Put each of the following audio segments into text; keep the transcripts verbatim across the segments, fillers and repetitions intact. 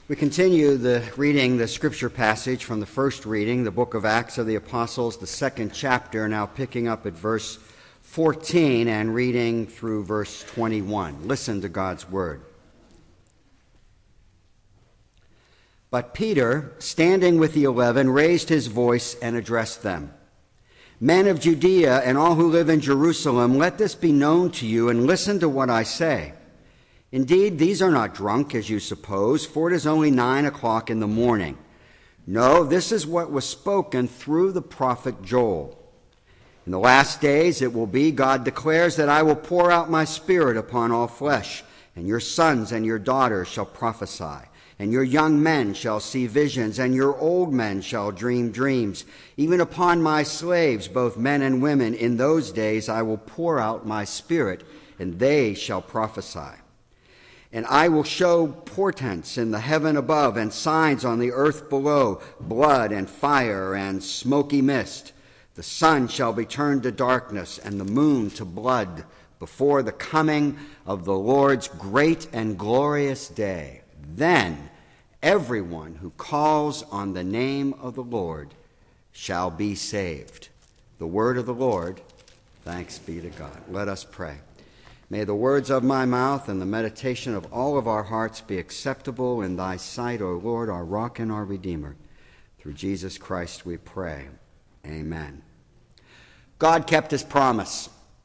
We continue the reading the scripture passage from the first reading, the book of Acts of the Apostles, the second chapter, now picking up at verse fourteen and reading through verse twenty-one. Listen to God's word. But Peter, standing with the eleven, raised his voice and addressed them. Men of Judea and all who live in Jerusalem, let this be known to you, and listen to what I say. Indeed, these are not drunk, as you suppose, for it is only nine o'clock in the morning. No, this is what was spoken through the prophet Joel. In the last days it will be, God declares, that I will pour out my Spirit upon all flesh, and your sons and your daughters shall prophesy, and your young men shall see visions, and your old men shall dream dreams. Even upon my slaves, both men and women, in those days I will pour out my Spirit, and they shall prophesy. And I will show portents in the heaven above and signs on the earth below, blood and fire and smoky mist. The sun shall be turned to darkness and the moon to blood before the coming of the Lord's great and glorious day. Then everyone who calls on the name of the Lord shall be saved. The word of the Lord. Thanks be to God. Let us pray. May the words of my mouth and the meditation of all of our hearts be acceptable in thy sight, O Lord, our rock and our Redeemer. Through Jesus Christ we pray. Amen. God kept his promise.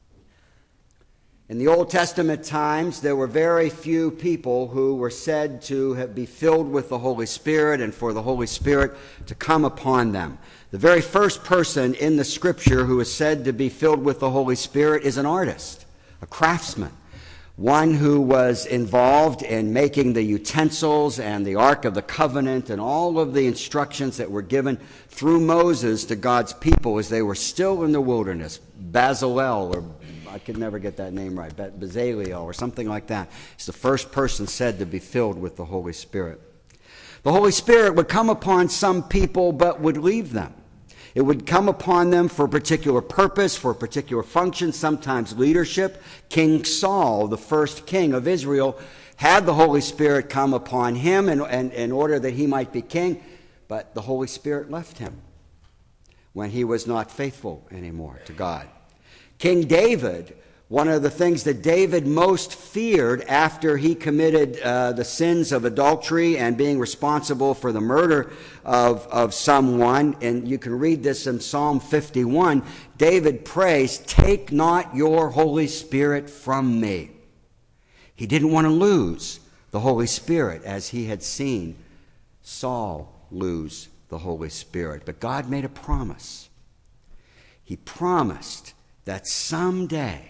In the Old Testament times, there were very few people who were said to have, be filled with the Holy Spirit and for the Holy Spirit to come upon them. The very first person in the Scripture who is said to be filled with the Holy Spirit is an artist. A craftsman, one who was involved in making the utensils and the Ark of the Covenant and all of the instructions that were given through Moses to God's people as they were still in the wilderness. Bezalel, or I could never get that name right, Bezalel or something like that. He's the first person said to be filled with the Holy Spirit. The Holy Spirit would come upon some people but would leave them. It would come upon them for a particular purpose, for a particular function, sometimes leadership. King Saul, the first king of Israel, had the Holy Spirit come upon him in, in, in order that he might be king, but the Holy Spirit left him when he was not faithful anymore to God. King David, one of the things that David most feared after he committed uh, the sins of adultery and being responsible for the murder of, of someone, and you can read this in Psalm fifty-one, David prays, "Take not your Holy Spirit from me." He didn't want to lose the Holy Spirit as he had seen Saul lose the Holy Spirit. But God made a promise. He promised that someday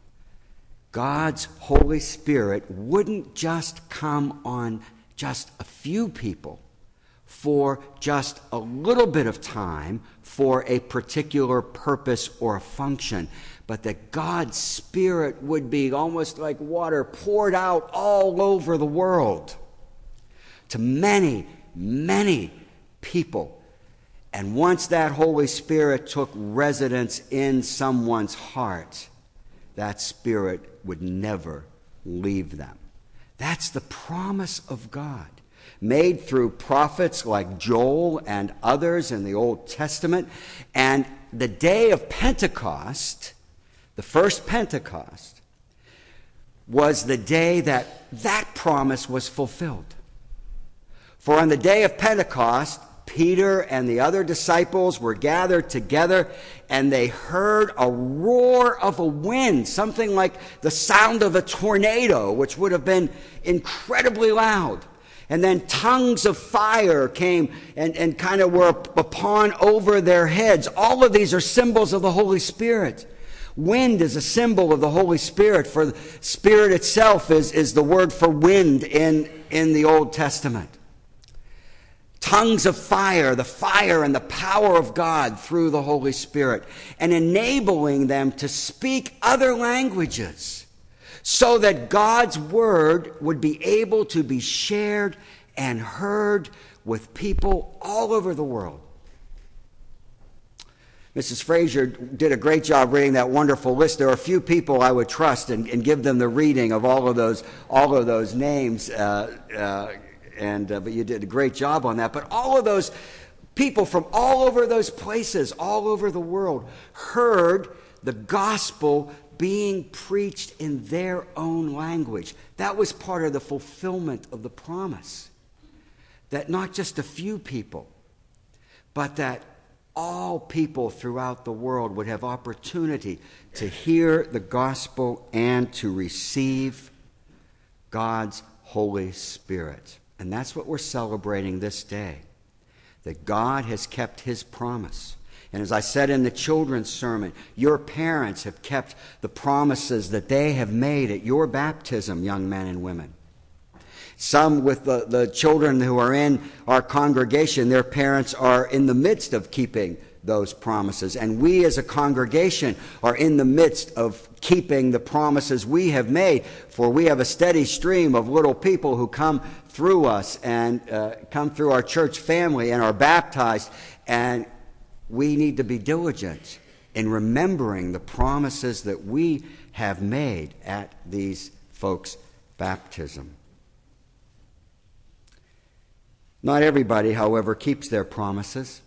God's Holy Spirit wouldn't just come on just a few people for just a little bit of time for a particular purpose or a function, but that God's Spirit would be almost like water poured out all over the world to many, many people. And once that Holy Spirit took residence in someone's heart, that Spirit would never leave them. That's the promise of God, made through prophets like Joel and others in the Old Testament. And the day of Pentecost, the first Pentecost, was the day that that promise was fulfilled. For on the day of Pentecost, Peter and the other disciples were gathered together, and they heard a roar of a wind, something like the sound of a tornado, which would have been incredibly loud. And then tongues of fire came and, and kind of were upon over their heads. All of these are symbols of the Holy Spirit. Wind is a symbol of the Holy Spirit, for the Spirit itself is, is the word for wind in, in the Old Testament. Tongues of fire, the fire and the power of God through the Holy Spirit, and enabling them to speak other languages so that God's word would be able to be shared and heard with people all over the world. Missus Fraser did a great job reading that wonderful list. There are a few people I would trust and, and give them the reading of all of those, all of those names. Uh, uh, and uh, but you did a great job on that. But all of those people from all over those places, all over the world, heard the gospel being preached in their own language. That was part of the fulfillment of the promise. That not just a few people, but that all people throughout the world would have opportunity to hear the gospel and to receive God's Holy Spirit. And that's what we're celebrating this day, that God has kept his promise. And as I said in the children's sermon, your parents have kept the promises that they have made at your baptism, young men and women. Some with the, the children who are in our congregation, their parents are in the midst of keeping those promises. And we as a congregation are in the midst of keeping the promises we have made. For we have a steady stream of little people who come through us and uh, come through our church family and are baptized. And we need to be diligent in remembering the promises that we have made at these folks' baptism. Not everybody, however, keeps their promises.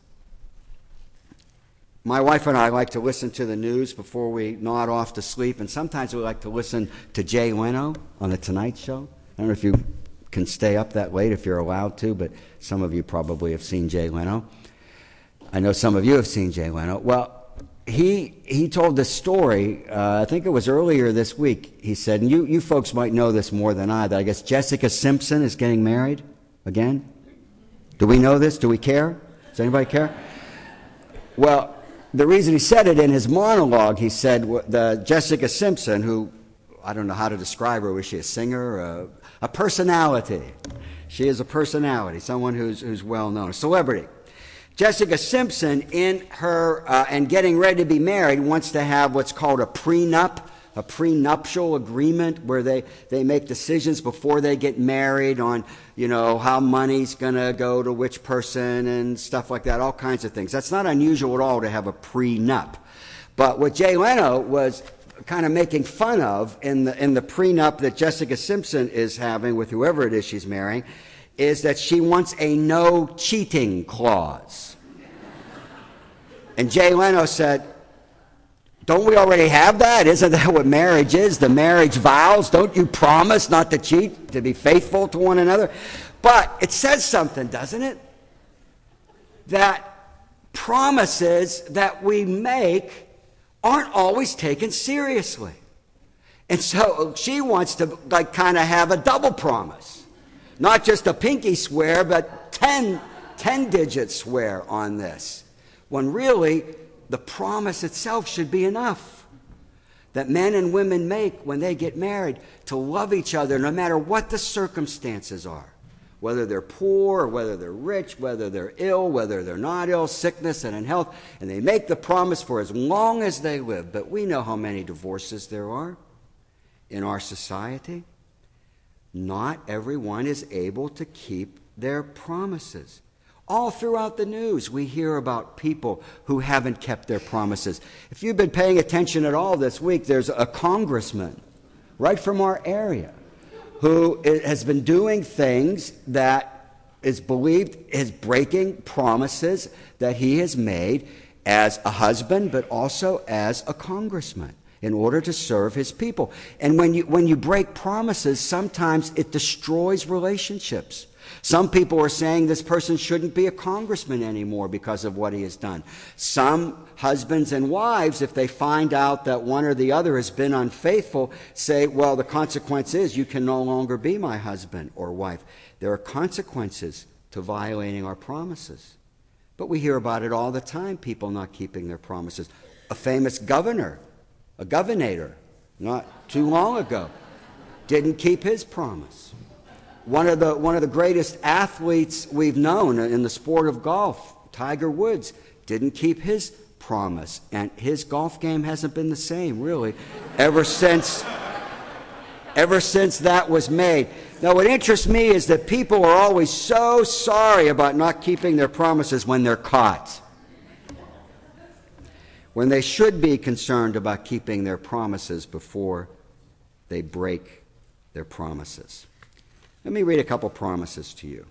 My wife and I like to listen to the news before we nod off to sleep, and sometimes we like to listen to Jay Leno on The Tonight Show. I don't know if you can stay up that late if you're allowed to, but some of you probably have seen Jay Leno. I know some of you have seen Jay Leno. Well, he he told this story, uh, I think it was earlier this week. He said, and you, you folks might know this more than I, that I guess Jessica Simpson is getting married again. Do we know this? Do we care? Does anybody care? Well, the reason he said it in his monologue, he said the Jessica Simpson, who, I don't know how to describe her, was she a singer? A, a personality. She is a personality, someone who's, who's well known, a celebrity. Jessica Simpson, in her, uh, and getting ready to be married, wants to have what's called a prenup, a prenuptial agreement where they, they make decisions before they get married on, you know, how money's going to go to which person and stuff like that, all kinds of things. That's not unusual at all to have a prenup. But what Jay Leno was kind of making fun of in the, in the prenup that Jessica Simpson is having with whoever it is she's marrying is that she wants a no cheating clause. And Jay Leno said, don't we already have that? Isn't that what marriage is? The marriage vows? Don't you promise not to cheat, to be faithful to one another? But it says something, doesn't it? That promises that we make aren't always taken seriously. And so she wants to like kind of have a double promise. Not just a pinky swear, but ten, ten digit swear on this. When really, the promise itself should be enough that men and women make when they get married to love each other no matter what the circumstances are, whether they're poor or whether they're rich, whether they're ill, whether they're not ill, sickness and in health, and they make the promise for as long as they live. But we know how many divorces there are in our society. Not everyone is able to keep their promises. All throughout the news, we hear about people who haven't kept their promises. If you've been paying attention at all this week, there's a congressman right from our area who has been doing things that is believed is breaking promises that he has made as a husband, but also as a congressman in order to serve his people. And when you, when you break promises, sometimes it destroys relationships. Some people are saying this person shouldn't be a congressman anymore because of what he has done. Some husbands and wives, if they find out that one or the other has been unfaithful, say, well, the consequence is you can no longer be my husband or wife. There are consequences to violating our promises. But we hear about it all the time, people not keeping their promises. A famous governor, a governator, not too long ago, didn't keep his promise. One of the one of the greatest athletes we've known in the sport of golf, Tiger Woods, didn't keep his promise, and his golf game hasn't been the same, really, ever since ever since that was made. Now, what interests me is that people are always so sorry about not keeping their promises when they're caught, when they should be concerned about keeping their promises before they break their promises. Let me read a couple promises to you.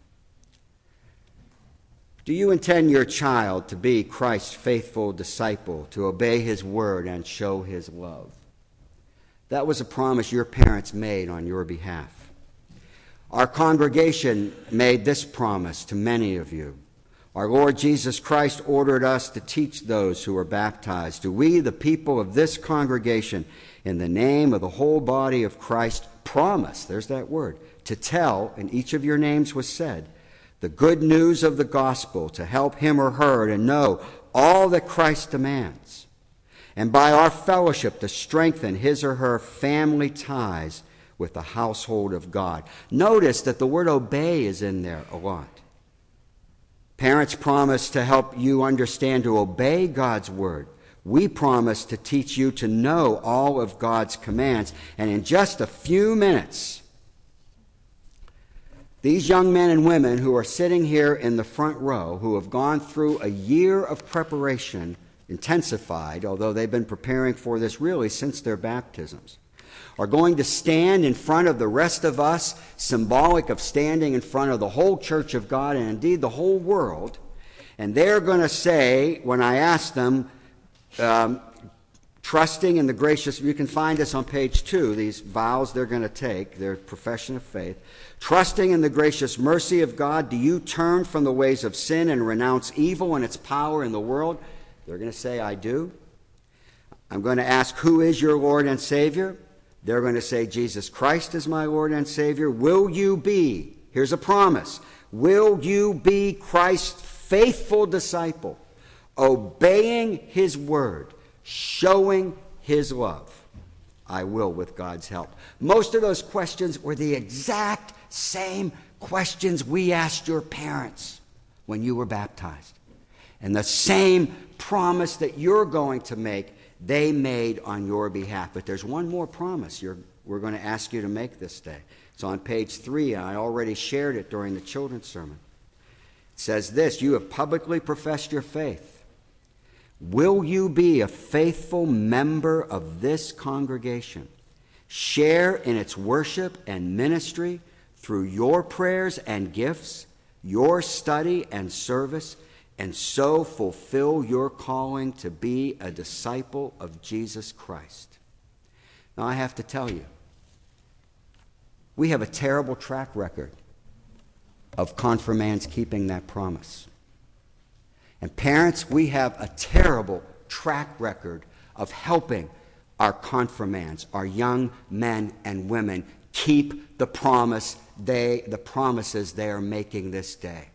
Do you intend your child to be Christ's faithful disciple, to obey his word and show his love? That was a promise your parents made on your behalf. Our congregation made this promise to many of you. Our Lord Jesus Christ ordered us to teach those who are baptized. Do we, the people of this congregation, in the name of the whole body of Christ, promise, there's that word, to tell, and each of your names was said, the good news of the gospel, to help him or her to know all that Christ demands, and by our fellowship to strengthen his or her family ties with the household of God. Notice that the word obey is in there a lot. Parents promise to help you understand to obey God's word. We promise to teach you to know all of God's commands. And in just a few minutes, these young men and women who are sitting here in the front row, who have gone through a year of preparation, intensified, although they've been preparing for this really since their baptisms, are going to stand in front of the rest of us, symbolic of standing in front of the whole church of God and indeed the whole world. And they're going to say, when I ask them, um, trusting in the gracious, you can find this on page two, these vows they're going to take, their profession of faith. Trusting in the gracious mercy of God, do you turn from the ways of sin and renounce evil and its power in the world? They're going to say, I do. I'm going to ask, who is your Lord and Savior? They're going to say, Jesus Christ is my Lord and Savior. Will you be, here's a promise, will you be Christ's faithful disciple, obeying his word, showing his love? I will with God's help. Most of those questions were the exact same questions we asked your parents when you were baptized. And the same promise that you're going to make, they made on your behalf. But there's one more promise you're, we're going to ask you to make this day. It's on page three, and I already shared it during the children's sermon. It says this, you have publicly professed your faith. Will you be a faithful member of this congregation? Share in its worship and ministry through your prayers and gifts, your study and service, and so fulfill your calling to be a disciple of Jesus Christ. Now, I have to tell you, we have a terrible track record of confirmands keeping that promise. And parents, we have a terrible track record of helping our confirmands, our young men and women, keep the promise they, the promises they are making this day.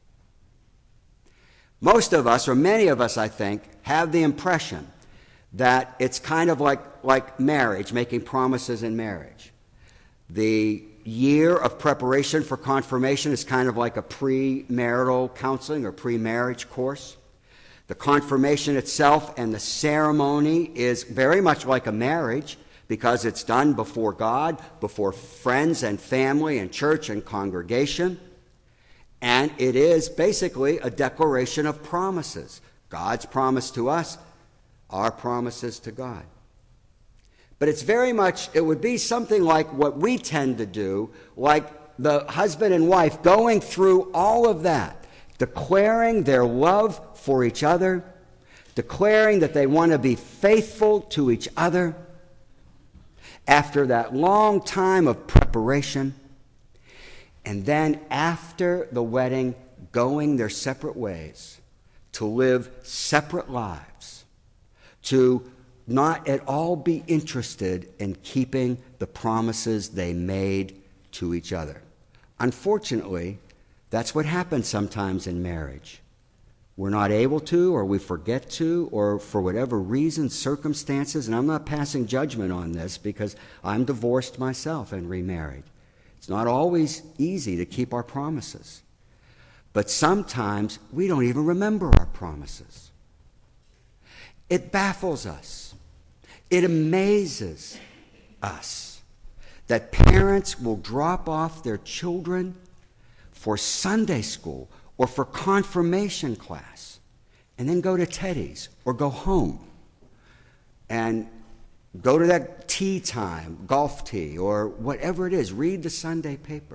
Most of us, or many of us, I think, have the impression that it's kind of like, like marriage, making promises in marriage. The year of preparation for confirmation is kind of like a premarital counseling or pre-marriage course. The confirmation itself and the ceremony is very much like a marriage because it's done before God, before friends and family and church and congregation. And it is basically a declaration of promises. God's promise to us, our promises to God. But it's very much, it would be something like what we tend to do, like the husband and wife going through all of that, declaring their love for each other, declaring that they want to be faithful to each other. After that long time of preparation, and then after the wedding, going their separate ways to live separate lives, to not at all be interested in keeping the promises they made to each other. Unfortunately, that's what happens sometimes in marriage. We're not able to, or we forget to, or for whatever reason, circumstances, and I'm not passing judgment on this because I'm divorced myself and remarried. It's not always easy to keep our promises. But sometimes we don't even remember our promises. It baffles us. It amazes us that parents will drop off their children for Sunday school or for confirmation class and then go to Teddy's or go home. And Go to that tea time, golf tea, or whatever it is. Read the Sunday paper.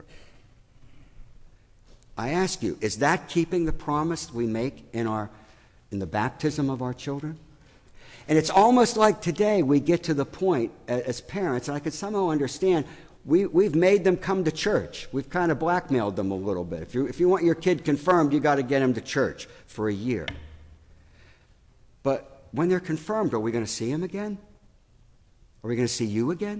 I ask you, is that keeping the promise we make in our in the baptism of our children? And it's almost like today we get to the point as parents, and I could somehow understand, we, we've made them come to church. We've kind of blackmailed them a little bit. If you, if you want your kid confirmed, you got to get him to church for a year. But when they're confirmed, are we going to see him again? Are we going to see you again?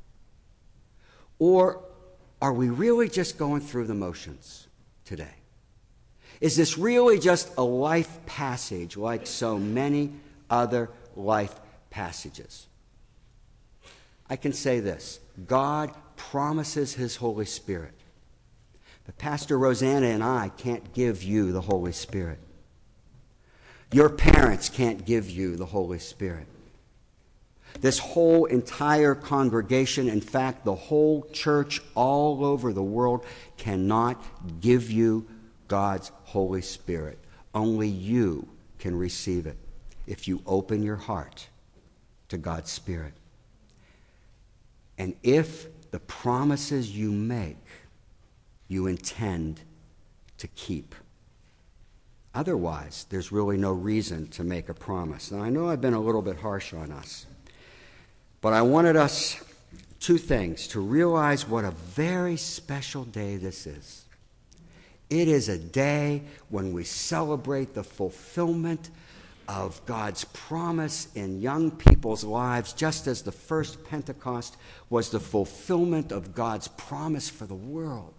Or are we really just going through the motions today? Is this really just a life passage like so many other life passages? I can say this. God promises his Holy Spirit. But Pastor Rosanna and I can't give you the Holy Spirit. Your parents can't give you the Holy Spirit. This whole entire congregation, in fact, the whole church all over the world, cannot give you God's Holy Spirit. Only you can receive it if you open your heart to God's Spirit. And if the promises you make, you intend to keep. Otherwise, there's really no reason to make a promise. Now, I know I've been a little bit harsh on us, but I wanted us, two things, to realize what a very special day this is. It is a day when we celebrate the fulfillment of God's promise in young people's lives, just as the first Pentecost was the fulfillment of God's promise for the world.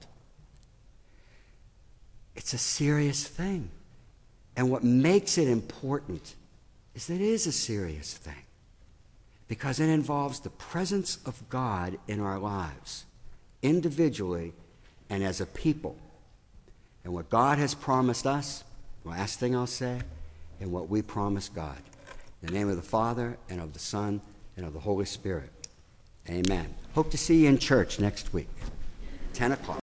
It's a serious thing. And what makes it important is that it is a serious thing, because it involves the presence of God in our lives, individually and as a people. And what God has promised us, the last thing I'll say, and what we promise God. In the name of the Father, and of the Son, and of the Holy Spirit. Amen. Hope to see you in church next week, ten o'clock.